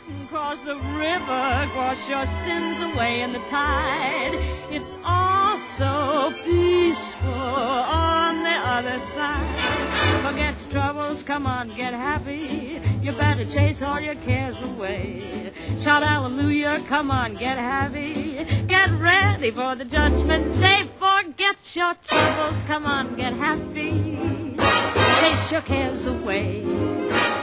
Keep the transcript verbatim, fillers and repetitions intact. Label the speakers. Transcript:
Speaker 1: Cross the river, wash your sins away in the tide. It's all so peaceful on the other side. Forget your troubles, come on, get happy. You better chase all your cares away. Shout hallelujah, come on, get happy. Get ready for the judgment day. Forget your troubles, come on, get happy. Chase your cares away.